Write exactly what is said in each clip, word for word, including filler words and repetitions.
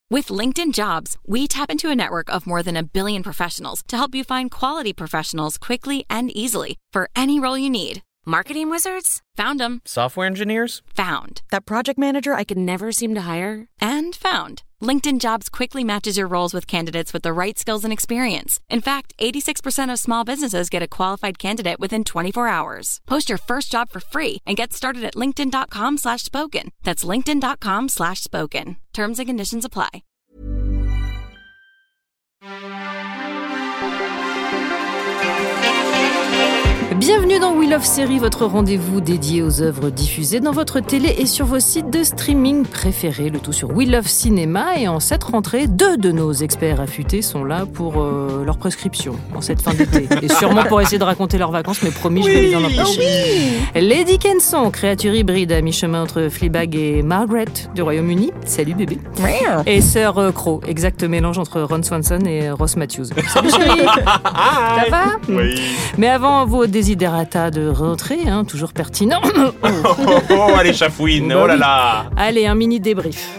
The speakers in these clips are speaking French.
With LinkedIn Jobs, we tap into a network of more than a billion professionals to help you find quality professionals quickly and easily for any role you need. Marketing wizards? Found them. Software engineers? Found. That project manager I could never seem to hire? And found. LinkedIn Jobs quickly matches your roles with candidates with the right skills and experience. In fact, eighty-six percent of small businesses get a qualified candidate within twenty-four hours. Post your first job for free and get started at linkedin.com slash spoken. That's linkedin.com slash spoken. Terms and conditions apply. Bienvenue dans We Love Série, votre rendez-vous dédié aux œuvres diffusées dans votre télé et sur vos sites de streaming préférés, le tout sur We Love Cinéma. Et en cette rentrée, deux de nos experts affûtés sont là pour euh, leur prescription en cette fin d'été. Et sûrement pour essayer de raconter leurs vacances, mais promis, oui, je vais les en empêcher. Oh oui. Lady Kenson, créature hybride à mi-chemin entre Fleabag et Margaret du Royaume-Uni. Salut bébé. Et Sœur euh, Crow, exact mélange entre Ron Swanson et Ross Matthews. Salut chérie. Ça va? Oui. Mais avant vos desiderata de rentrée, hein, toujours pertinent. oh, oh, oh, allez, chafouine, oh là là. Allez, un mini débrief.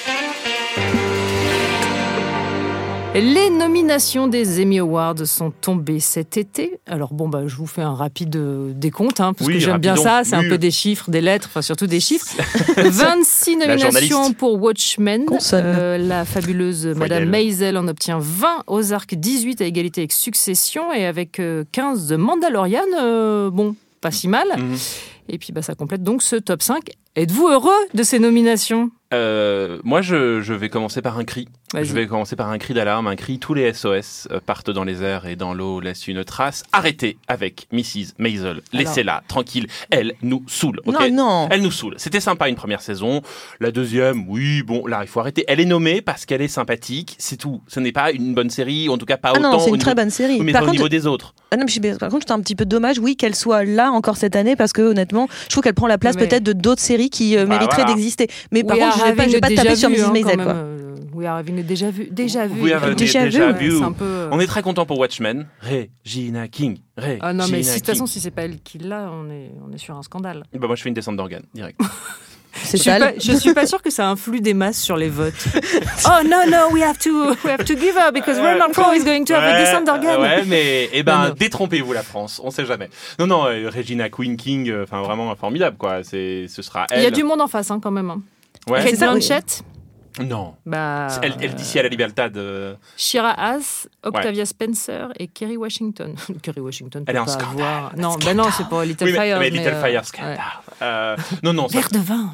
Les nominations des Emmy Awards sont tombées cet été. Alors bon, bah, je vous fais un rapide euh, décompte, hein, parce oui, que j'aime rapidon. bien ça. C'est oui. un peu des chiffres, des lettres, enfin surtout des chiffres. vingt-six nominations pour Watchmen. Euh, la fabuleuse Madame Maisel en obtient vingt. Ozark dix-huit à égalité avec Succession. Et avec euh, quinze de Mandalorian, euh, bon, pas si mal. Mm-hmm. Et puis bah, ça complète donc ce top cinq. Êtes-vous heureux de ces nominations ? Euh, moi, je, je vais commencer par un cri. Vas-y. Je vais commencer par un cri d'alarme, un cri. Tous les S O S euh, partent dans les airs et dans l'eau laissent une trace. Arrêtez avec missus Maisel. Laissez-la tranquille. Elle nous saoule. Okay, non, non. Elle nous saoule. C'était sympa une première saison. La deuxième, oui, bon, là, il faut arrêter. Elle est nommée parce qu'elle est sympathique. C'est tout. Ce n'est pas une bonne série, en tout cas pas ah autant. Non, c'est une au très niveau... bonne série. Oui, mais par pas contre, au niveau des autres. Ah non, mais par contre, c'est un petit peu dommage, oui, qu'elle soit là encore cette année parce que honnêtement, je trouve qu'elle prend la place mais... peut-être de d'autres séries qui euh, bah, mériteraient voilà. d'exister. Mais par We contre, je vais pas, je vais pas taper sur missus hein, Maisel, quoi. Euh, we are having a déjà vu, déjà vu, We have déjà, déjà vu. vu. Ouais, c'est un peu, euh... On est très content pour Watchmen. Regina King. Regina ah non, mais si, de King. toute façon, si c'est pas elle qui l'a, on est, on est sur un scandale. Bah moi, je fais une descente d'organes direct. C'est je, suis pas, je suis pas sûre que ça influe des masses sur les votes. Oh no no, we have to we have to give up because Ronald Crowe is going to have ouais, a descent d'organes. Ouais, mais eh ben non, non. détrompez-vous la France, on sait jamais. Non non, euh, Regina Queen King, enfin euh, vraiment formidable quoi. C'est ce sera elle. Il y a du monde en face hein, quand même. Hein. Ouais. Kate Blanchett. Non. Bah, elle, elle d'ici à la Libertad. Euh... Shira Haas, Octavia ouais. Spencer et Kerry Washington. Kerry Washington. Elle est un pas scandale. Avoir... Non, scandale. Bah non, c'est pas Little oui, mais, Fire. Mais, mais Little euh... Fire, scandale. Ouais. Euh, non, non. Verre de vin.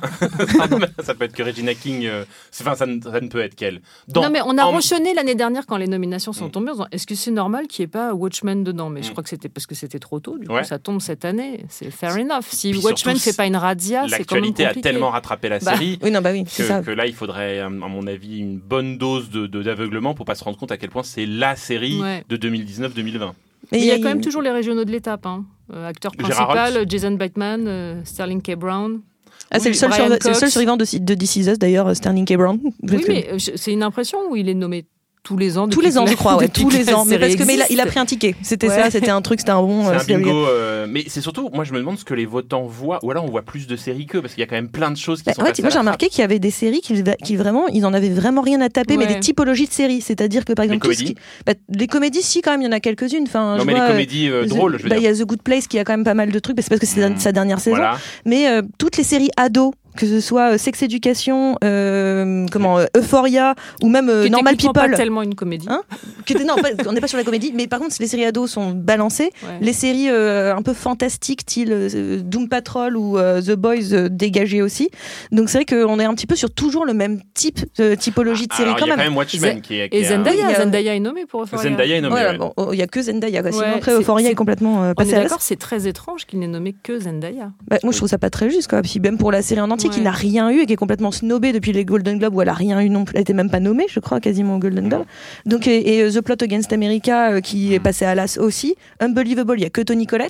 Ça peut être que Regina King. Euh... Enfin, ça ne, ça ne peut être qu'elle. Dans, non, mais on a en... ronchonné l'année dernière quand les nominations sont mm. tombées. En disant, est-ce que c'est normal qu'il n'y ait pas Watchmen dedans? Mais mm. je crois que c'était parce que c'était trop tôt. Du ouais. coup, ça tombe cette année. C'est fair enough. Si Puis Watchmen ne fait pas une razzia, c'est quand même compliqué. L'actualité a tellement rattrapé la bah, série oui, non, bah oui, que, c'est ça. que là, il faudrait, à mon avis, une bonne dose de, de, d'aveuglement pour pas se rendre compte à quel point c'est la série ouais. de deux mille dix-neuf deux mille vingt. Mais il y a quand même toujours les régionaux de l'étape. Hein. Euh, acteur principal, Jason Bateman, euh, Sterling K. Brown. Ah, c'est, oui, le seul sur, c'est le seul survivant de, de This Is Us, d'ailleurs, Sterling K. Brown. Oui, mais euh, c'est une impression où il est nommé tous les ans. Tous les ans, je crois, ouais, tous les ans. Mais parce que mais il, a, il a existe. pris un ticket. C'était ouais. ça, c'était un truc, c'était un bon. C'est un bingo. Euh, mais c'est surtout, moi, je me demande ce que les votants voient. Ou alors, on voit plus de séries qu'eux, parce qu'il y a quand même plein de choses qui bah, sont. Ouais, passées moi, j'ai remarqué qu'il y avait des séries qui, qui vraiment, ils en avaient vraiment rien à taper, ouais. mais des typologies de séries. C'est-à-dire que par exemple, les tout comédies. Ce qui, bah, les comédies, si quand même, il y en a quelques-unes. Enfin, non, je mais vois, les comédies euh, drôles, je veux bah, dire. Il y a The Good Place qui a quand même pas mal de trucs, c'est parce que c'est mmh. sa dernière saison. Voilà. Mais euh, toutes les séries ados. Que ce soit euh, Sex Education, euh, comment, euh, Euphoria ou même euh, Normal People. Pas tellement une comédie. Hein que, non, pas, on n'est pas sur la comédie, mais par contre, les séries ados sont balancées. Ouais. Les séries euh, un peu fantastiques, style euh, Doom Patrol ou euh, The Boys, euh, dégagées aussi. Donc c'est vrai qu'on est un petit peu sur toujours le même type de typologie de série alors, quand même. Il y a quand même Watchmen qui est. Qui Et Zendaya, a... Zendaya est nommée pour Euphoria. Zendaya est nommée. Voilà, ouais. bon, il oh, y a que Zendaya. Quoi. Sinon ouais, après, Euphoria c'est, est complètement euh, passé on est à d'accord, c'est très étrange qu'il n'ait nommé que Zendaya. Bah, moi, je trouve ça pas très juste, quoi. Puis même pour la série en entier, ouais. qui n'a rien eu et qui est complètement snobée depuis les Golden Globes où elle a rien eu non plus, elle était même pas nommée, je crois, quasiment au Golden Globe. Donc et, et The Plot Against America euh, qui est passé à l'as aussi. Unbelievable, il y a que Toni Collette.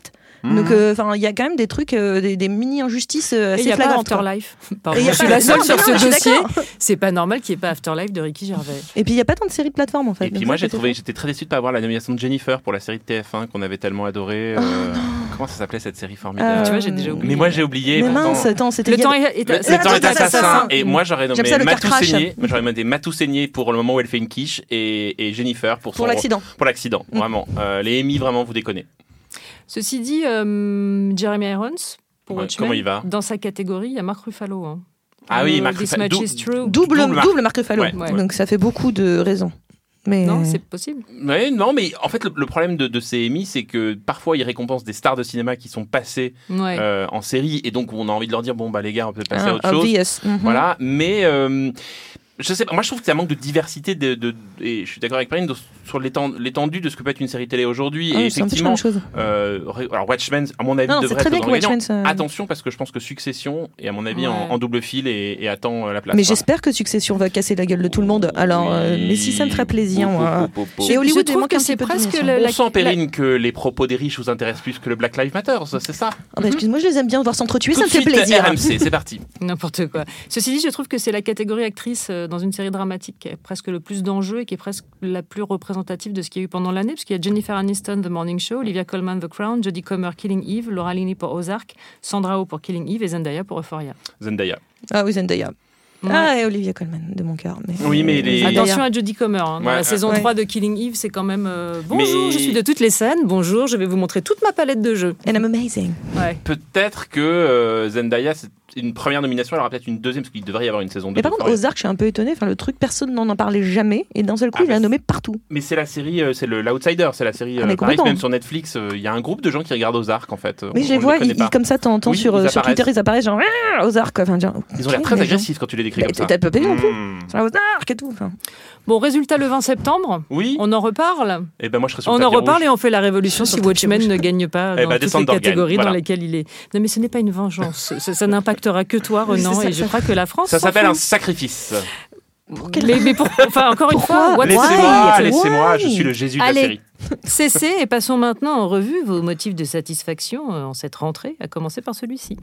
Mmh. Donc, enfin, euh, il y a quand même des trucs, euh, des, des mini-injustices euh, assez flagrantes. Il n'y a pas Afterlife. Pardon, je suis la seule sur ce non, dossier. C'est pas normal qu'il n'y ait pas Afterlife de Ricky Gervais. Et puis, il n'y a pas tant de séries de plateforme, en fait. Et puis, moi, j'ai trouvé, j'étais très déçu de ne pas avoir la nomination de Jennifer pour la série de T F un qu'on avait tellement adorée. Oh, euh, comment ça s'appelait cette série formidable euh, Tu vois, j'ai déjà oublié. Mais moi, j'ai oublié. Mais pourtant, mince, attends, c'était. Le temps est, est, le, est, le temps est assassin. assassin. Et moi, j'aurais nommé Matou Seigné. J'aurais nommé Matou Seigné pour le moment où elle fait une quiche et, et Jennifer pour, pour l'accident. Pour l'accident, mmh. vraiment. Euh, les Emmy, vraiment, vous déconnez. Ceci dit, euh, Jeremy Irons, pour ouais, Watchmen, comment il va dans sa catégorie, il y a Mark Ruffalo. Hein. Ah euh, oui, Mark Ruffalo. Double, double, double Mark Ruffalo. Ouais. Ouais. Donc ça fait beaucoup de raisons. Mais... Non, c'est possible. Ouais, non, mais en fait, le, le problème de, de ces Emmy, c'est que parfois, ils récompensent des stars de cinéma qui sont passées ouais. euh, en série, et donc on a envie de leur dire, bon, bah les gars, on peut passer ah, à autre obvious. chose. Mm-hmm. Voilà, mais... Euh, je sais pas, moi je trouve que ça manque de diversité de, de, de et je suis d'accord avec Marine de, sur l'étendue, l'étendue de ce que peut être une série télé aujourd'hui ah, et effectivement chose. Euh, alors Watchmen à mon avis non, devrait être dans le gagnant. Ça... Attention parce que je pense que Succession est à mon avis ouais. en, en double fil et, et attend la place. Mais j'espère que Succession va casser la gueule de tout le monde. Alors oui. euh, mais si ça me ferait plaisir oh, moi. Oh, oh, oh, et Hollywood je trouve que c'est presque le, la, on sent Perrine la... que les propos des riches vous intéressent plus que le Black Lives Matter, c'est ça. Ah bah, excuse-moi, je les aime bien voir s'entretuer, ça me fait plaisir. R M C, c'est parti. N'importe quoi. Ceci dit, je trouve que c'est la catégorie actrice dans une série dramatique qui a presque le plus d'enjeux et qui est presque la plus représentative de ce qu'il y a eu pendant l'année, parce qu'il y a Jennifer Aniston, The Morning Show, Olivia Colman, The Crown, Jodie Comer, Killing Eve, Laura Linney pour Ozark, Sandra Oh pour Killing Eve et Zendaya pour Euphoria. Zendaya. Ah oui, Zendaya. Ouais. Ah, et Olivia Colman, de mon cœur. Mais... Oui, mais les... Attention à Jodie Comer. Hein. Dans ouais. la saison ouais. trois de Killing Eve, c'est quand même... Euh, bonjour, mais... je suis de toutes les scènes. Bonjour, je vais vous montrer toute ma palette de jeux. And I'm amazing. Ouais. Peut-être que euh, Zendaya, c'est une première nomination, elle aura peut-être une deuxième, parce qu'il devrait y avoir une saison deux. Mais par contre, Ozark, je suis un peu étonnée. Enfin, le truc, personne n'en en parlait jamais. Et d'un seul coup, ah, il l'a nommé partout. Mais c'est la série, euh, c'est le, l'Outsider. C'est la série ah, euh, Paris, même sur Netflix. Il euh, y a un groupe de gens qui regardent Ozark, en fait. Mais on, je les vois, ils, comme ça, t'entends oui, sur, sur Twitter, ils apparaissent genre Ozark. Enfin, genre, ils ont l'air très agressifs quand tu les décris comme ça. T'as pas payé non plus. Sur Ozark et tout. Bon, résultat le vingt septembre. Oui. On en reparle. Et ben moi, je serais sur On en reparle rouge. et on fait la révolution si Watchmen ne gagne pas dans toutes les catégories dans lesquelles il est. Non, mais ce n'est pas une vengeance. Ça n'impactera que toi, Renan, et je crois que la France. Ça s'appelle un sacrifice. Mais, mais pour, enfin, encore une fois, what laissez-moi, laissez-moi, je suis le Jésus de Allez, la série. Cessez et passons maintenant en revue vos motifs de satisfaction en cette rentrée, à commencer par celui-ci.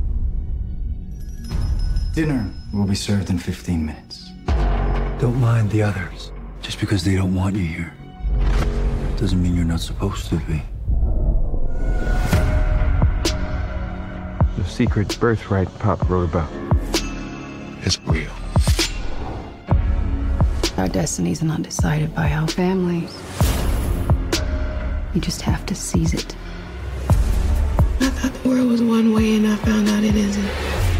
Dinner will be served in fifteen minutes. Don't mind the others. Just because they don't want you here doesn't mean you're not supposed to be. The secret birthright Pop wrote about is real. Our destinies are not decided by our families. You just have to seize it. I thought the world was one way and I found out it isn't.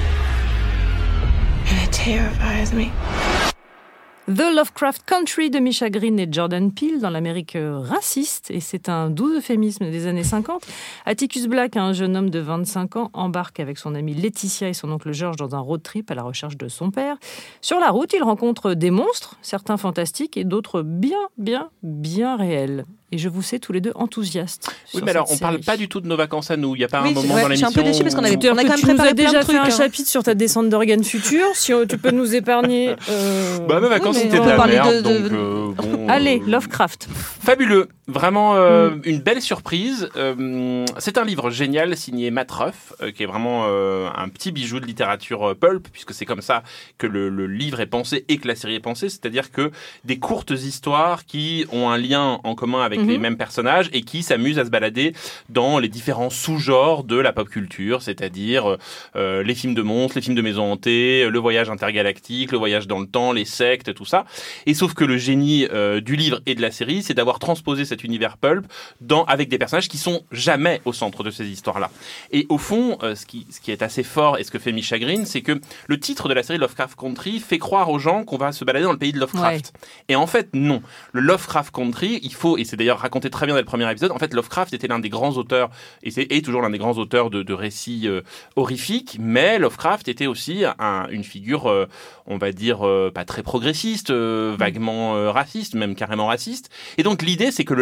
And it terrifies me. The Lovecraft Country de Misha Green et Jordan Peele dans l'Amérique raciste, et c'est un doux euphémisme des années cinquante. Atticus Black, un jeune homme de vingt-cinq ans, embarque avec son amie Laetitia et son oncle George dans un road trip à la recherche de son père. Sur la route, il rencontre des monstres, certains fantastiques et d'autres bien, bien, bien réels. Et je vous sais tous les deux enthousiastes. Oui, mais alors on série. parle pas du tout de nos vacances à nous. Il n'y a pas oui, un moment ouais, dans l'émission. Je suis un peu déçue parce qu'on avait, où... on a quand même tu préparé nous as déjà plein de fait trucs, un hein. chapitre sur ta descente d'organes futurs. Si tu peux nous épargner. Euh... Bah, mes vacances oui, c'était de la merde. De, de... Donc, euh, bon, Allez, euh... Lovecraft. Fabuleux. Vraiment euh, mm. une belle surprise. Euh, c'est un livre génial signé Matt Ruff, euh, qui est vraiment euh, un petit bijou de littérature euh, pulp, puisque c'est comme ça que le, le livre est pensé et que la série est pensée. C'est-à-dire que des courtes histoires qui ont un lien en commun avec mm-hmm. les mêmes personnages et qui s'amusent à se balader dans les différents sous-genres de la pop culture, c'est-à-dire euh, les films de monstres, les films de maisons hantées, le voyage intergalactique, le voyage dans le temps, les sectes, tout ça. Et sauf que le génie euh, du livre et de la série, c'est d'avoir transposé cet univers pulp dans, avec des personnages qui sont jamais au centre de ces histoires-là. Et au fond, euh, ce, qui, ce qui est assez fort et ce que fait Misha Green, c'est que le titre de la série Lovecraft Country fait croire aux gens qu'on va se balader dans le pays de Lovecraft. Ouais. Et en fait, non. Le Lovecraft Country, il faut, et c'est d'ailleurs raconté très bien dans le premier épisode, en fait, Lovecraft était l'un des grands auteurs, et c'est et toujours l'un des grands auteurs de, de récits euh, horrifiques, mais Lovecraft était aussi un, une figure, euh, on va dire, euh, pas très progressiste, euh, vaguement euh, raciste, même carrément raciste. Et donc l'idée, c'est que le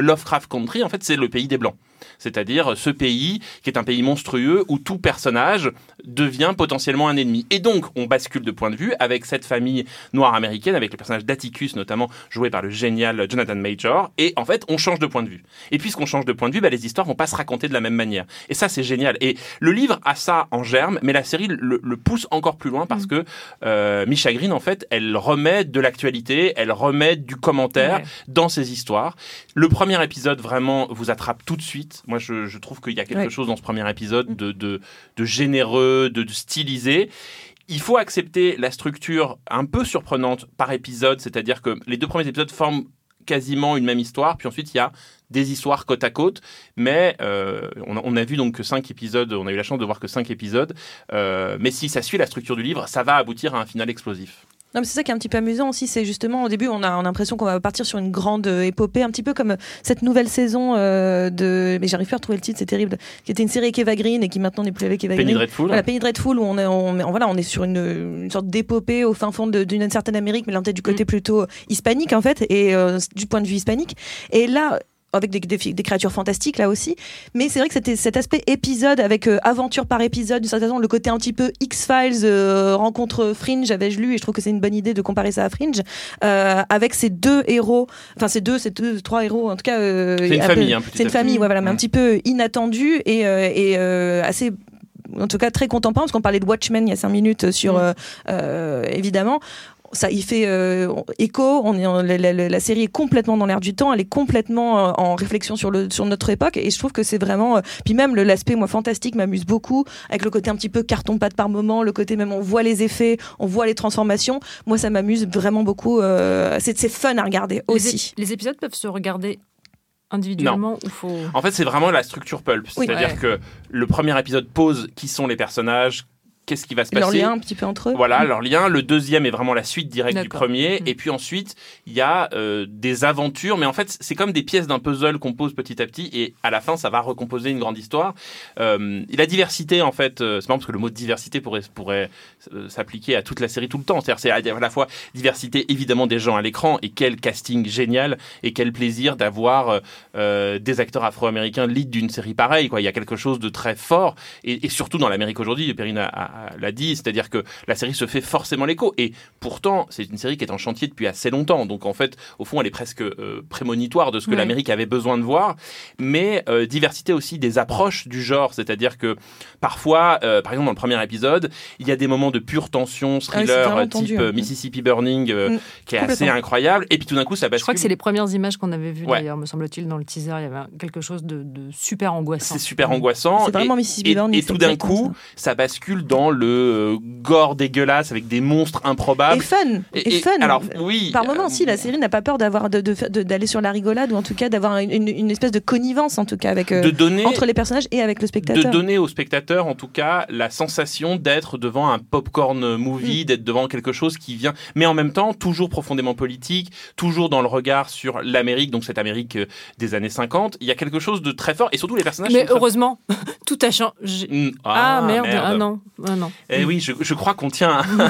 Lovecraft Country, en fait, c'est le pays des Blancs. C'est-à-dire ce pays qui est un pays monstrueux où tout personnage devient potentiellement un ennemi. Et donc, on bascule de point de vue avec cette famille noire américaine, avec le personnage d'Atticus, notamment joué par le génial Jonathan Major. Et en fait, on change de point de vue. Et puisqu'on change de point de vue, bah, les histoires vont pas se raconter de la même manière. Et ça, c'est génial. Et le livre a ça en germe, mais la série le, le pousse encore plus loin parce mmh. que euh, Misha Green, en fait, elle remet de l'actualité, elle remet du commentaire ouais. dans ses histoires. Le premier épisode, vraiment, vous attrape tout de suite. Moi, je, je trouve qu'il y a quelque ouais. chose dans ce premier épisode de, de, de généreux, de, de stylisé. Il faut accepter la structure un peu surprenante par épisode, c'est-à-dire que les deux premiers épisodes forment quasiment une même histoire, puis ensuite il y a des histoires côte à côte, mais euh, on, a, on a vu donc que cinq épisodes, on a eu la chance de voir que cinq épisodes, euh, mais si ça suit la structure du livre, ça va aboutir à un final explosif. Non, mais c'est ça qui est un petit peu amusant aussi, c'est justement au début on a, on a l'impression qu'on va partir sur une grande euh, épopée, un petit peu comme cette nouvelle saison euh, de, mais j'arrive plus à retrouver le titre, c'est terrible, qui était une série avec Eva Green et qui maintenant n'est plus avec Eva Penny Green. Dreadful. Voilà, Penny Dreadful où on est, on, on, voilà, on est sur une, une sorte d'épopée au fin fond de, d'une certaine Amérique, mais là peut-être du côté mmh. plutôt hispanique en fait, et euh, du point de vue hispanique. Et là, avec des, des, des créatures fantastiques là aussi, mais c'est vrai que c'était cet aspect épisode avec euh, aventure par épisode, d'une certaine façon, le côté un petit peu X-Files, euh, rencontre Fringe, avais-je lu, et je trouve que c'est une bonne idée de comparer ça à Fringe, euh, avec ces deux héros, enfin ces deux, ces deux, trois héros, en tout cas, euh, c'est une famille, hein, c'est une famille, ouais, voilà, mais mmh. un petit peu inattendue et, euh, et euh, assez, en tout cas très contemporain, parce qu'on parlait de Watchmen il y a cinq minutes sur, mmh. euh, euh, évidemment. Ça y fait euh, écho, on est en, la, la, la série est complètement dans l'air du temps, elle est complètement euh, en réflexion sur, le, sur notre époque, et je trouve que c'est vraiment, euh, puis même le, l'aspect moi fantastique m'amuse beaucoup, avec le côté un petit peu carton-pâte par moment, le côté même on voit les effets, on voit les transformations, moi ça m'amuse vraiment beaucoup, euh, c'est, c'est fun à regarder aussi. Les, é- les épisodes peuvent se regarder individuellement ou faut... En fait c'est vraiment la structure pulp, oui. c'est-à-dire ouais. que le premier épisode pose qui sont les personnages, qu'est-ce qui va se passer. Leur lien un petit peu entre eux. Voilà, mmh. leur lien. Le deuxième est vraiment la suite directe D'accord. du premier. Mmh. Et puis ensuite, il y a euh, des aventures. Mais en fait, c'est comme des pièces d'un puzzle qu'on pose petit à petit. Et à la fin, ça va recomposer une grande histoire. Euh, et la diversité, en fait, euh, c'est marrant parce que le mot diversité pourrait, pourrait euh, s'appliquer à toute la série tout le temps. C'est-à-dire, c'est à la fois diversité, évidemment, des gens à l'écran. Et quel casting génial. Et quel plaisir d'avoir euh, des acteurs afro-américains lead d'une série pareille, quoi. Il y a quelque chose de très fort. Et, et surtout dans l'Amérique aujourd'hui, Perrine a, a l'a dit, c'est-à-dire que la série se fait forcément l'écho. Et pourtant, c'est une série qui est en chantier depuis assez longtemps. Donc en fait, au fond, elle est presque euh, prémonitoire de ce que oui. l'Amérique avait besoin de voir. Mais euh, diversité aussi des approches du genre. C'est-à-dire que parfois, euh, par exemple dans le premier épisode, il y a des moments de pure tension, thriller, ah oui, type tendu, euh, Mississippi Burning, euh, mmh. qui est assez incroyable. Et puis tout d'un coup, ça bascule. Je crois que c'est les premières images qu'on avait vues ouais. d'ailleurs, me semble-t-il, dans le teaser. Il y avait quelque chose de, de super angoissant. C'est super angoissant. C'est vraiment et, Mississippi Burning. Et, et tout d'un coup, ça. ça bascule dans le Euh, gore dégueulasse avec des monstres improbables et fun et, et fun alors oui par moments euh, si la série n'a pas peur d'avoir de, de, de, d'aller sur la rigolade ou en tout cas d'avoir une, une, une espèce de connivence en tout cas avec euh, de donner, entre les personnages et avec le spectateur, de donner au spectateur en tout cas la sensation d'être devant un popcorn movie, mmh. d'être devant quelque chose qui vient, mais en même temps toujours profondément politique, toujours dans le regard sur l'Amérique, donc cette Amérique des années cinquante. Il y a quelque chose de très fort et surtout les personnages mais sont heureusement très... tout a changé. Mmh. Ah, ah merde, merde ah non ah non Eh oui, je, je crois qu'on tient un,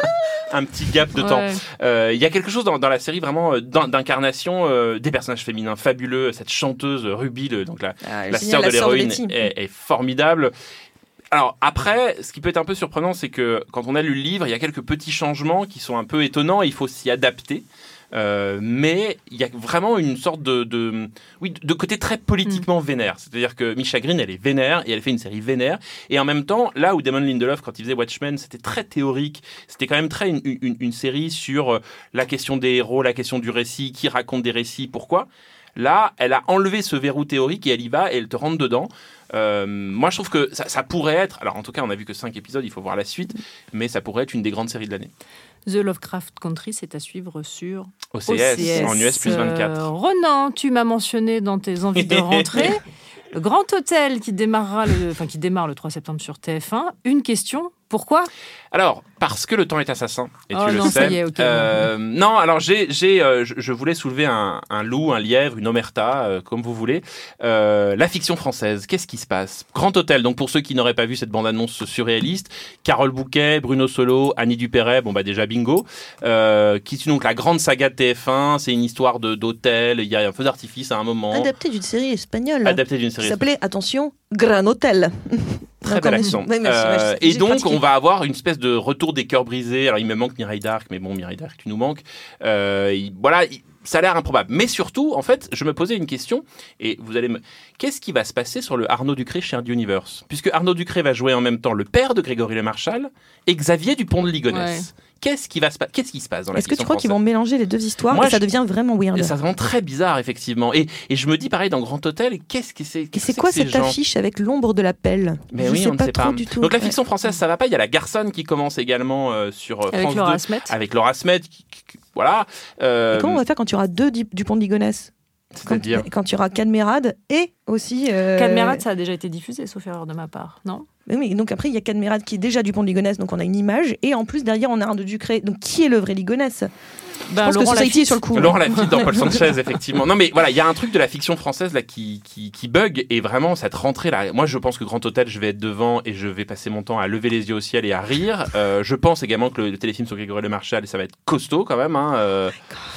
un petit gap de ouais. temps. Il euh, y a quelque chose dans, dans la série vraiment d'incarnation euh, des personnages féminins fabuleux. Cette chanteuse Ruby, le, donc la, ah, la sœur de l'héroïne, de est, est formidable. Alors après, ce qui peut être un peu surprenant, c'est que quand on a lu le livre, il y a quelques petits changements qui sont un peu étonnants et il faut s'y adapter. Euh, mais il y a vraiment une sorte de, de, oui, de côté très politiquement mmh. vénère. C'est-à-dire que Misha Green, elle est vénère et elle fait une série vénère. Et en même temps, là où Damon Lindelof, quand il faisait Watchmen, c'était très théorique. C'était quand même très une, une, une série sur la question des héros, la question du récit, qui raconte des récits, pourquoi. Là, elle a enlevé ce verrou théorique et elle y va et elle te rentre dedans. Euh, moi, je trouve que ça, ça pourrait être... Alors, en tout cas, on a vu que cinq épisodes, il faut voir la suite. Mais ça pourrait être une des grandes séries de l'année. The Lovecraft Country, c'est à suivre sur O C S, O C S. En U S plus vingt-quatre. Euh, Ronan, tu m'as mentionné dans tes envies de rentrée le Grand Hôtel qui démarrera le, enfin qui démarre le trois septembre sur T F un. Une question Pourquoi ? Alors, parce que le temps est assassin, et oh tu non, le sais. Ça y est, okay. euh, non, alors j'ai, j'ai, euh, je, je voulais soulever un, un loup, un lièvre, une omerta, euh, comme vous voulez. Euh, la fiction française, qu'est-ce qui se passe ? Grand Hôtel, donc pour ceux qui n'auraient pas vu cette bande-annonce surréaliste, Carole Bouquet, Bruno Solo, Annie Dupéret, bon bah déjà bingo. Euh, qui est donc la grande saga de T F un, c'est une histoire de, d'hôtel, il y a un feu d'artifice à un moment. Adapté d'une série espagnole. Adapté d'une série qui s'appelait, attention, Gran Hôtel. Très bel accent. Oui, merci, euh, ouais, et donc, pratiqué. on va avoir une espèce de retour des cœurs brisés. Alors, il me manque Mireille d'Arc, mais bon, Mireille d'Arc, tu nous manques. Euh, il, voilà, il, ça a l'air improbable. Mais surtout, en fait, je me posais une question, et vous allez me... Qu'est-ce qui va se passer sur le Arnaud Ducré Shared Universe ? Puisque Arnaud Ducré va jouer en même temps le père de Grégory Le Marchal et Xavier Dupont de Ligonnès. Ouais. Qu'est-ce qui va se pa... Qu'est-ce qui se passe dans la Est-ce que tu fiction crois française ? qu'ils vont mélanger les deux histoires Moi, et ça je... devient vraiment weird ? Et ça devient très bizarre, effectivement. Et, et je me dis, pareil, dans Grand Hôtel, qu'est-ce que c'est qu'est-ce Et c'est quoi que cette gens... affiche avec l'ombre de la pelle ? Mais je oui, sais on ne pas sait trop pas. du tout. Donc la fiction ouais. française, ça va pas. Il y a La Garçonne qui commence également euh, sur euh, avec France Laura deux. Smet. Avec Laura Smet. Qui, qui, qui, voilà. Euh... Et comment on va faire quand il y aura deux Dupont de Ligonnès ? C'est-à-dire quand, quand il y aura Cadmerade et aussi... Euh... Cadmerade, ça a déjà été diffusé, sauf erreur de ma part, non ? Mais oui, donc après, il y a Cadmerade qui est déjà Dupont de Ligonnès, donc on a une image. Et en plus, derrière, on a un de Ducré. Donc qui est le vrai Ligonnès ? Ben, Je pense Laurent que Society est sur le coup. Laurent Lafitte dans Paul Sanchez, effectivement. Non, mais voilà, il y a un truc de la fiction française là qui, qui, qui bug. Et vraiment, cette rentrée là, moi je pense que Grand Hôtel, je vais être devant et je vais passer mon temps à lever les yeux au ciel et à rire. Euh, je pense également que le, le téléfilm sur Grégory Le Marchal, ça va être costaud quand même. Hein, euh,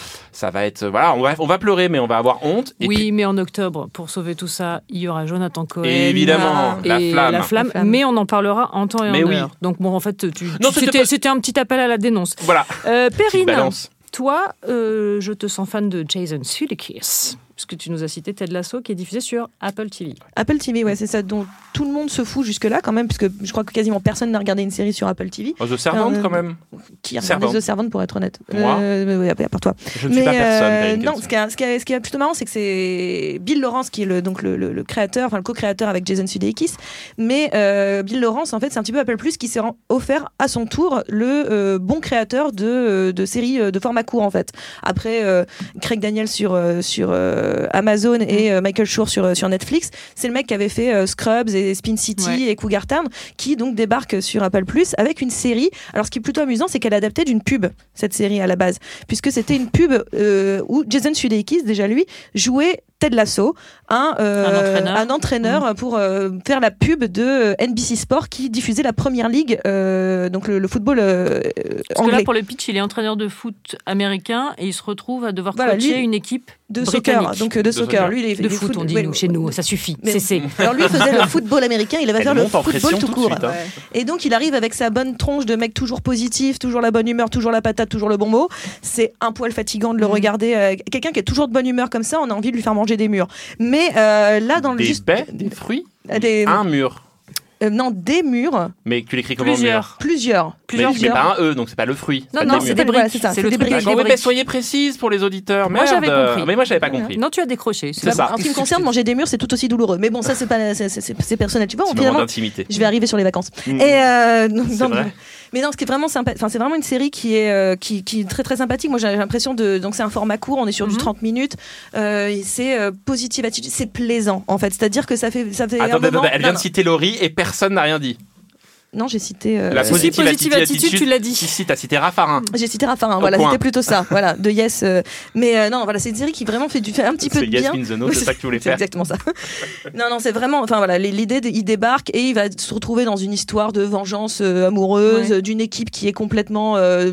ça va être... Voilà, on va, on va pleurer, mais on va avoir honte. Et oui, puis... mais en octobre, pour sauver tout ça, il y aura Jonathan Cohen. Évidemment, et la flamme. La flamme, la flamme. Mais on en parlera en temps et mais en oui. heure. Donc bon, en fait, tu, non, tu, c'était, c'était, pas... c'était un petit appel à la dénonce. Voilà. Euh, Perrine, toi, euh, je te sens fan de Jason Sudeikis, puisque tu nous as cité Ted Lasso, qui est diffusé sur Apple T V. Apple T V, ouais, c'est ça dont tout le monde se fout jusque-là quand même, puisque je crois que quasiment personne n'a regardé une série sur Apple T V. Oh, The Servant euh, quand même. Qui a regardé The Servant pour être honnête ? Moi euh, oui, à part toi. Je ne suis mais, pas personne. Euh, non, ce qui, est, ce, qui est, ce qui est plutôt marrant, c'est que c'est Bill Lawrence qui est le, donc le, le, le créateur, enfin le co-créateur avec Jason Sudeikis. Mais euh, Bill Lawrence, en fait, c'est un petit peu Apple Plus qui s'est offert à son tour le euh, bon créateur de, de séries de format court, en fait. Après euh, Craig Daniel sur, euh, sur euh, Amazon et euh, Michael Schur sur, sur Netflix, c'est le mec qui avait fait euh, Scrubs et Spin City ouais. et Cougar Town, qui donc débarque sur Apple Plus avec une série. Alors ce qui est plutôt amusant, c'est qu'elle est adaptée d'une pub, cette série à la base, puisque c'était une pub euh, où Jason Sudeikis, déjà lui, jouait Ted Lasso, un, euh, un entraîneur, un entraîneur mmh. pour euh, faire la pub de N B C Sport qui diffusait la Première Ligue, euh, donc le, le football euh, Parce anglais. Que là, pour le pitch, il est entraîneur de foot américain et il se retrouve à devoir voilà, coacher lui, une équipe de britannique. soccer, donc de, de soccer. soccer. Lui, il est, de foot, foot, on dit ouais, nous, chez nous, ça suffit. Mais, c'est alors lui faisait le football américain, il va faire le football tout, tout court. Suite, hein. Et donc il arrive avec sa bonne tronche de mec toujours positif, toujours la bonne humeur, toujours la patate, toujours le bon mot. C'est un poil fatigant de le mmh. regarder. Euh, quelqu'un qui est toujours de bonne humeur comme ça, on a envie de lui faire manger des murs. Mais euh, là, dans le des juste baies, des fruits, des... un mur. Euh, non, des murs. Mais tu l'écris comment Plusieurs. mur Plusieurs. Plusieurs. Mais, mais pas un E, donc c'est pas le fruit. Non, non, c'est des briques. Voilà, c'est ça. C'est, c'est le des truc. briques. D'accord, mais soyez précise pour les auditeurs. Moi, Merde. j'avais compris. Mais moi, j'avais pas compris. Non, tu as décroché. C'est ça. En ce qui me concerne, manger des murs, c'est tout aussi douloureux. Mais bon, ça, c'est pas, c'est, c'est, c'est personnel. Tu vois, c'est finalement, d'intimité. Je vais arriver sur les vacances. Mmh. Et euh, donc, c'est donc, vrai. Mais non, ce qui est vraiment sympa, enfin c'est vraiment une série qui est euh, qui, qui est très très sympathique. Moi j'ai l'impression de donc c'est un format court, on est sur mm-hmm. du trente minutes. Euh, et c'est euh, positive attitude, c'est plaisant en fait. C'est-à-dire que ça fait ça fait. Attends, un moment... elle vient de citer Laurie et personne n'a rien dit. Non, j'ai cité. Euh... La positive, si, positive attitude, attitude, tu l'as dit. Si, si, t'as cité Raffarin. J'ai cité Raffarin, voilà, point. C'était plutôt ça, voilà, de Yes. Euh... Mais euh, non, voilà, c'est une série qui vraiment fait, du, fait un petit peu c'est de Yes bien. Means the No, c'est ça que tu voulais c'est faire. Exactement ça. non, non, c'est vraiment. Enfin voilà, l'idée, il débarque et il va se retrouver dans une histoire de vengeance euh, amoureuse, ouais. d'une équipe qui est complètement euh,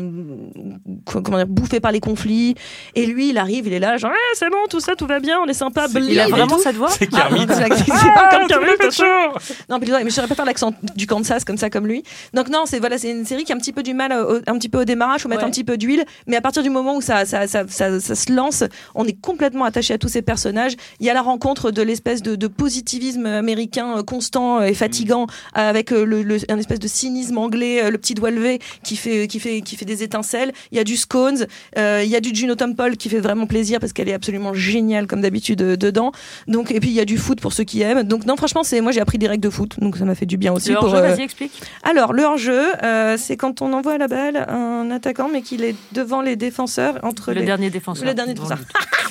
comment dire, bouffée par les conflits. Et lui, il arrive, il est là, genre, ah, c'est bon, tout ça, tout va bien, on est sympa. C'est il a vraiment cette voix. C'est Kermit. Ah, c'est pas comme Kermit, bien sûr. Non, mais je saurais pas faire l'accent du Kansas comme ça, comme lui. Donc non, c'est voilà, c'est une série qui a un petit peu du mal au, un petit peu au démarrage, faut mettre ouais. un petit peu d'huile, mais à partir du moment où ça ça, ça, ça, ça se lance, on est complètement attaché à tous ces personnages. Il y a la rencontre de l'espèce de, de positivisme américain constant et fatigant mmh. avec le, le, un espèce de cynisme anglais, le petit doigt levé qui fait, qui fait, qui fait des étincelles. Il y a du Scones, euh, il y a du Juno Temple qui fait vraiment plaisir parce qu'elle est absolument géniale comme d'habitude dedans. Donc, et puis il y a du foot pour ceux qui aiment. Donc non, franchement, c'est, moi j'ai appris des règles de foot, donc ça m'a fait du bien aussi. Le pour, hors-jeu, euh... vas-y, explique. Alors, le hors-jeu, Euh, c'est quand on envoie la balle à un attaquant mais qu'il est devant les défenseurs entre le les... dernier défenseur le dernier défenseur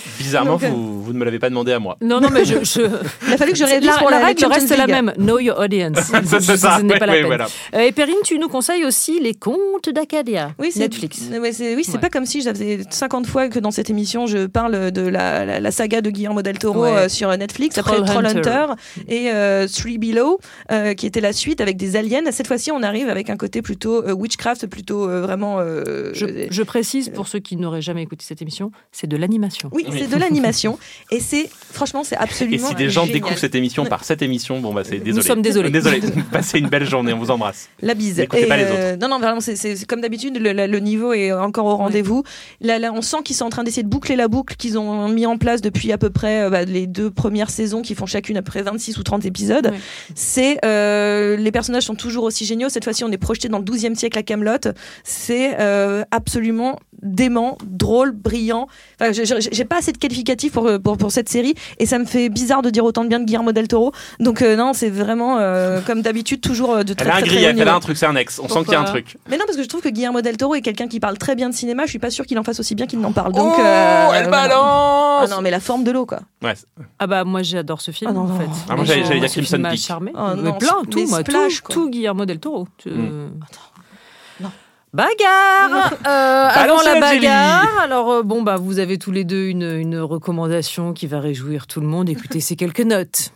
Bizarrement, Donc, euh, vous, vous ne me l'avez pas demandé à moi. Non, non, mais je. je... Il a fallu que je révise la, pour la, la la règle Champions reste la League. même. Know your audience. C'est ça, Ce n'est ouais, pas la ouais, peine. voilà. Euh, et Perrine, tu nous conseilles aussi les contes d'Acadia. Oui, c'est, Netflix. Ouais, c'est, oui, c'est Ouais. pas comme si j'avais cinquante fois que dans cette émission je parle de la, la, la saga de Guillermo del Toro Ouais. euh, sur Netflix, après Trollhunter. Trollhunter et euh, Three Below, euh, qui était la suite avec des aliens. Cette fois-ci, on arrive avec un côté plutôt euh, witchcraft, plutôt euh, vraiment. Euh, Je, euh, je précise pour ceux qui n'auraient jamais écouté cette émission, c'est de l'animation. Oui, c'est de l'animation et c'est franchement c'est Et absolument. si des gens génial. découvrent cette émission par cette émission, bon bah c'est désolé. Nous sommes désolés. Désolé. Passez une belle journée, on vous embrasse. La bise. N'écoutez Et, pas les euh, non, non, vraiment, c'est, c'est, c'est comme d'habitude, le, le- le niveau est encore au rendez-vous. Là, là, on sent qu'ils sont en train d'essayer de boucler la boucle qu'ils ont mis en place depuis à peu près euh, bah, les deux premières saisons qui font chacune à peu près vingt-six ou trente épisodes. Ouais. C'est, euh, les personnages sont toujours aussi géniaux. Cette fois-ci, on est projeté dans le douzième siècle à Kaamelott. C'est euh, absolument dément, drôle, brillant. Enfin, j'ai, j'ai- j'ai pas assez de qualificatifs pour, pour, pour cette série et ça me fait bizarre de dire autant de bien de Guillermo del Toro. Donc, euh, non, c'est vraiment, euh, comme d'habitude, toujours euh, de très, Elle a un très, très haut grief, elle niveau. a un truc, c'est un ex. On sent qu'il y a un Pourquoi truc. Mais non, parce que je trouve que Guillermo del Toro est quelqu'un qui parle très bien de cinéma. Je suis pas sûre qu'il en fasse aussi bien qu'il n'en parle. Donc, oh, euh, elle voilà. balance. Ah non, mais la forme de l'eau, quoi. Ouais, c'est- Ah bah moi j'adore ce film Ah non, en non. fait. Ah, moi, Et j'allais- ce- j'allais dire ce Crimson film m'a Peak. charmé. Oh mais non, plein, mais tout, moi, tout, Splash, quoi. tout Guillermo del Toro. Tu- Mm. Non. Bagarre euh, Avant Balancez la la jelly. bagarre, alors euh, bon bah vous avez tous les deux une, une recommandation qui va réjouir tout le monde. Écoutez ces quelques notes.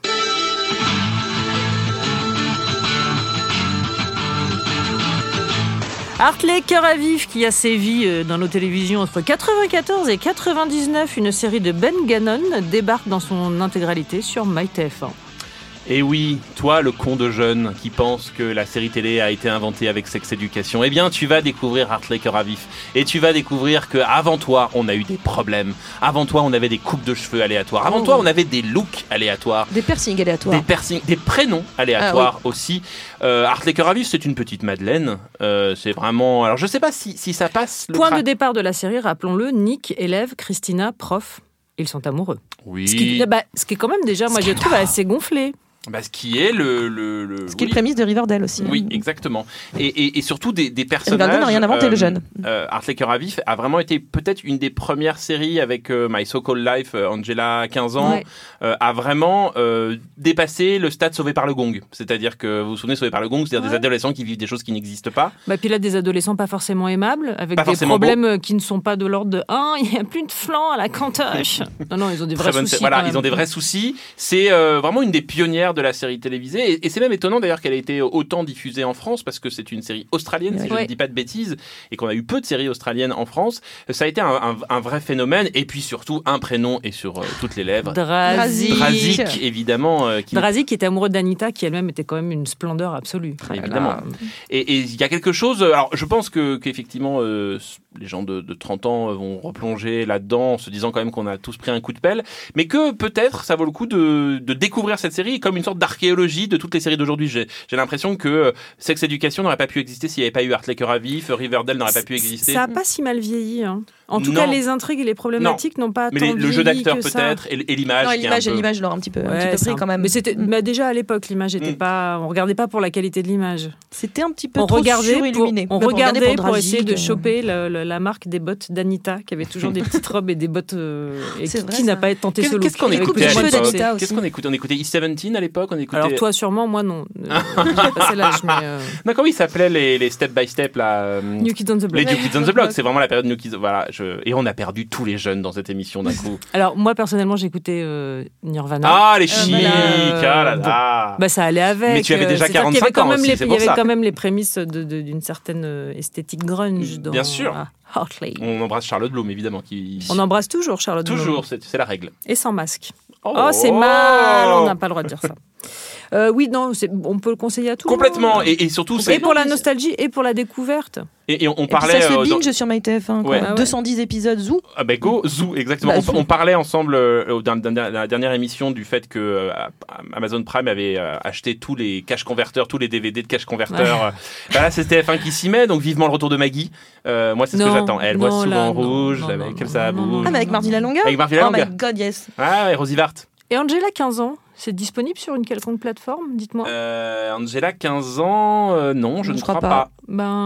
Hartley Cœur à vif qui a sévi euh, dans nos télévisions entre quatre-vingt-quatorze et quatre-vingt-dix-neuf, une série de Ben Gannon débarque dans son intégralité sur MyTF un. Et oui, toi, le con de jeune qui pense que la série télé a été inventée avec Sex Education, eh bien, tu vas découvrir Hartley Cœur à vif. Et tu vas découvrir que avant toi, on a eu des problèmes. Avant toi, on avait des coupes de cheveux aléatoires. Avant Oh. toi, on avait des looks aléatoires. Des piercings aléatoires. Des, piercings, des prénoms aléatoires aussi. Euh, Hartley Cœur à vif, c'est une petite Madeleine. Euh, c'est vraiment. Alors, je sais pas si, si ça passe. Le Point cra- de départ de la série, rappelons-le, Nick, élève, Christina, prof. Ils sont amoureux. Oui. Ce qui, bah, ce qui est quand même déjà, moi je trouve assez gonflé. Bah, ce qui est le. le, le Ce qui est oui. le prémisse de Riverdale aussi. Oui, exactement. Et, et, et surtout des, des personnages. Riverdale n'a rien inventé, le jeune. Euh, Hartley Cœur à vif a vraiment été peut-être une des premières séries avec euh, My So-Called Life, euh, Angela, quinze ans, Ouais. euh, a vraiment euh, dépassé le stade Sauvé par le Gong. C'est-à-dire que vous vous souvenez, Sauvé par le Gong, c'est-à-dire Ouais. des adolescents qui vivent des choses qui n'existent pas. Bah, puis là, des adolescents pas forcément aimables, avec Pas des forcément problèmes qui ne sont pas de l'ordre de un, il n'y a plus de flanc à la cantoche. Non, non, ils ont des vrais Très bonne soucis. sé- Voilà, quand même. ils ont des vrais soucis. C'est euh, vraiment une des pionnières de la série télévisée. Et, et c'est même étonnant d'ailleurs qu'elle ait été autant diffusée en France parce que c'est une série australienne, si je Ouais. ne dis pas de bêtises, et qu'on a eu peu de séries australiennes en France. Ça a été un, un- un vrai phénomène. Et puis surtout, un prénom est sur euh, toutes les lèvres. Drazik. Drazik, évidemment. euh, qui... Drazik qui était amoureux d'Anita, qui elle-même était quand même une splendeur absolue. Évidemment. Et et il y a quelque chose. Alors, je pense que qu'effectivement, euh, les gens de, de trente ans vont replonger là-dedans, en se disant quand même qu'on a tous pris un coup de pelle, mais que peut-être ça vaut le coup de, de découvrir cette série comme une sorte d'archéologie de toutes les séries d'aujourd'hui. J'ai, j'ai l'impression que euh, Sex Education n'aurait pas pu exister s'il n'y avait pas eu Hartley Cœur à vif, Riverdale n'aurait pas pu exister. Ça n'a pas si mal vieilli. Hein. En tout Non. cas, les intrigues et les problématiques n'ont pas Mais tant les- le jeu vieilli d'acteur que ça. peut-être et, et l'image. Non, qui est un l'image, peu- l'image leur a un petit peu, un Ouais, petit peu c'est pris un- quand même. Mais c'était, Mm. bah, déjà à l'époque, l'image était Mm. pas. On regardait pas pour la qualité de l'image. C'était un petit peu On trop regardait pour, surilluminé. on Mais bon, regardait pour, Drazik, essayer de euh, choper le- le- la marque des bottes d'Anita, qui avait toujours des petites robes et des bottes. euh, et C'est qui, vrai, qui n'a ça. pas tenté Qu'est-ce ce look. qu'est-ce qu'on Les coupes écoutait de à cheveux l'époque d'Anita aussi. Qu'est-ce qu'on écoutait On écoutait E dix-sept à l'époque. On écoutait. Alors toi sûrement, moi non. Euh, J'ai passé l'âge, mais euh, Non, comment ils s'appelaient les, les step by step là euh, New Kids on the Les Block. New Kids on the Block, c'est vraiment la période New Kids. Voilà, je... et on a perdu tous les jeunes dans cette émission d'un coup. Alors moi personnellement, j'écoutais euh, Nirvana. Ah, les Euh, chics, voilà, ah là bon. là. Bah ça allait avec. Mais tu avais euh, déjà c'est-à-dire qu'il y avait quarante-cinq quand ans même aussi, les- c'est Il y pour avait ça. quand même les prémices de- de- d'une certaine euh, esthétique grunge. Dans, Bien sûr. à Hartley. On embrasse Charlotte Bloom, évidemment. Qui... On embrasse toujours Charlotte Bloom. Toujours, c'est, c'est la règle. Et sans masque. Oh, c'est mal, on n'a pas le droit de dire ça. Euh, oui, non, c'est, on peut le conseiller à tout le Complètement. monde. Et, et surtout, c'est... Et pour la nostalgie et pour la découverte. Et, et on Et puis parlait... ça se euh, dans- binge sur MyTF un. quoi. Ouais. Ah ouais. deux cent dix épisodes, zou. Ah ben go, Zoo, exactement. Bah, on, Zoo. on parlait ensemble euh, dans, dans- dans la dernière émission du fait que euh, Amazon Prime avait euh, acheté tous les cache converteurs, tous les D V D de cache converteurs. Ouais. Bah là, c'est T F un qui s'y met, donc vivement le retour de Maggie. Euh, moi, c'est ce Non, que j'attends. Elle voit non, souvent là, non, rouge, non, avec non, comme non, ça non, bouge. Ah, mais avec Marty Lalonga Avec Marty Oh Lalonga. my god, yes. Ah, et Rosie Vart. Et Angela, quinze ans, c'est disponible sur une quelconque plateforme, dites-moi. Euh, Angela, quinze ans, euh, non, je Je ne crois crois pas. pas. Ben,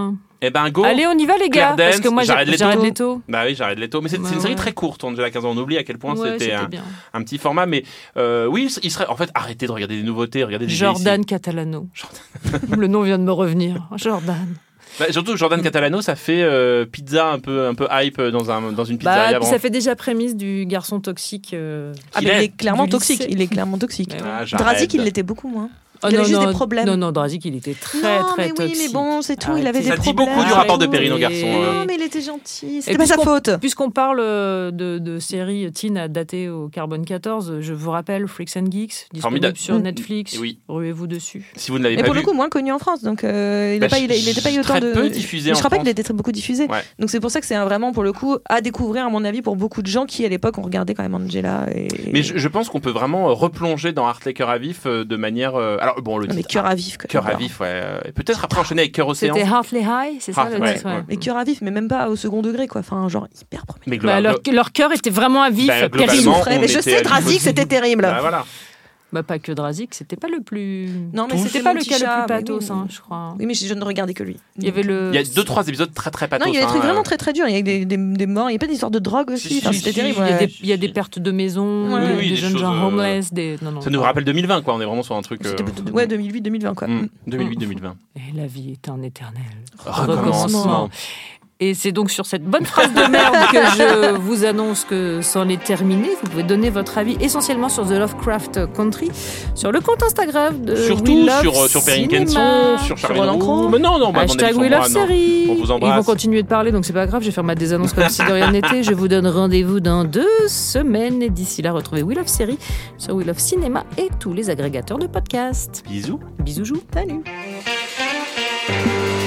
Eh ben go. Allez, on y va les gars. Claire Danes, Parce que moi Jared j'ai- Leto. Jared Leto. Bah oui, Jared Leto. Mais c'est, Ouais, c'est une série ouais. très courte. Angela quinze ans, on oublie à quel point Ouais, c'était, c'était un, bien. un petit format. Mais euh, oui, il serait. En fait, arrêtez de regarder des nouveautés, regardez des Jordan Catalano. Le nom vient de me revenir. Jordan. Bah, surtout Jordan Catalano, ça fait euh, pizza un peu, un peu hype dans, un, dans une pizzeria. Bah, avant. puis ça fait déjà prémisse du garçon toxique. euh, Ah, Qu'il mais il est est clairement du toxique. lycée. Il est clairement toxique. Mais ouais. Ah, j'arrête. Drazik, il l'était beaucoup moins. Oh, Il non, avait juste non, des problèmes. Non, non, Drazik, il était très, non, très mais oui, toxique. mais bon, c'est tout. Il Arrêtez. avait des Ça dit problèmes. beaucoup du rapport de Perrine au Et- garçon. euh. Non, mais il était gentil. Et C'était pas sa puisqu'on- faute. Puisqu'on parle euh, de, de séries teen à dater au carbone quatorze, je vous rappelle Freaks and Geeks, disponible Formidable. sur Mm. Netflix. Oui. Ruez-vous dessus. Si vous ne l'avez Mais pas pour vu. le coup, moins connu en France. Donc, euh, il Bah, n'a pas, il, a- il était pas eu autant très de. peu diffusé Mais en je rappelle France. qu'il était très beaucoup diffusé. Ouais. Donc, c'est pour ça que c'est un- vraiment, pour le coup, à découvrir, à mon avis, pour beaucoup de gens qui, à l'époque, ont regardé quand même Angela. Et... Mais je, je pense qu'on peut vraiment euh, replonger dans Hartley Cœur à vif euh, de manière. euh, Alors bon, le Non, mais titre, cœur à vif. quoi. Cœur à vif, ouais. euh, et peut-être après enchaîner avec Cœur Océan. C'était Hartley High, c'est ça Ah, le ouais, titre ouais. ouais. Mais cœur à vif, mais même pas au second degré, quoi. Enfin, genre hyper premier. Mais Bah, globalement. leur, leur cœur était vraiment à vif. Bah, Pierre globalement, Souffret. Souffrait. on Mais je était sais, à Drazik, Liverpool. c'était terrible. Bah, voilà. Bah, pas que Drazik, c'était pas le plus. Non, mais C'était c'était pas mon le petit cas le chat, plus mais pathos, oui. hein, je crois. Oui, mais je ne regardais que lui. Il y avait le. Il y a deux, trois épisodes très très pathos. Non, il y a des hein, trucs euh. vraiment très très durs. Il y a des, des, des morts. Il y a pas d'histoire de drogue aussi. Si, Enfin, si, c'était si, terrible. Il y, a ouais. des, il y a des pertes de maison, Ouais, des, oui, des des jeunes choses, gens euh, homeless. Des... Non, non, Ça nous rappelle deux mille vingt, quoi. On est vraiment sur un truc. C'était euh, plutôt- ouais, deux mille huit deux mille vingt, quoi. hmm, deux mille huit deux mille vingt. Et la vie est un éternel Recommencement. Et c'est donc sur cette bonne phrase de merde que je vous annonce que c'en est terminé. Vous pouvez donner votre avis essentiellement sur The Lovecraft Country, sur le compte Instagram de Surtout We Love sur, euh, sur Perrine Cinéma. Kenson, sur Charline Roland Crowe. Roux. Mais non, non, bah, à mon Hashtag avis, We sur Love moi, non. Série. On vous Ils embrasse. vont continuer de parler, donc c'est pas grave, je vais faire ma désannonce comme si de rien n'était. Je vous donne rendez-vous dans deux semaines. Et d'ici là, retrouvez We Love Série sur We Love Cinéma et tous les agrégateurs de podcasts. Bisous. Bisous, jou. Salut.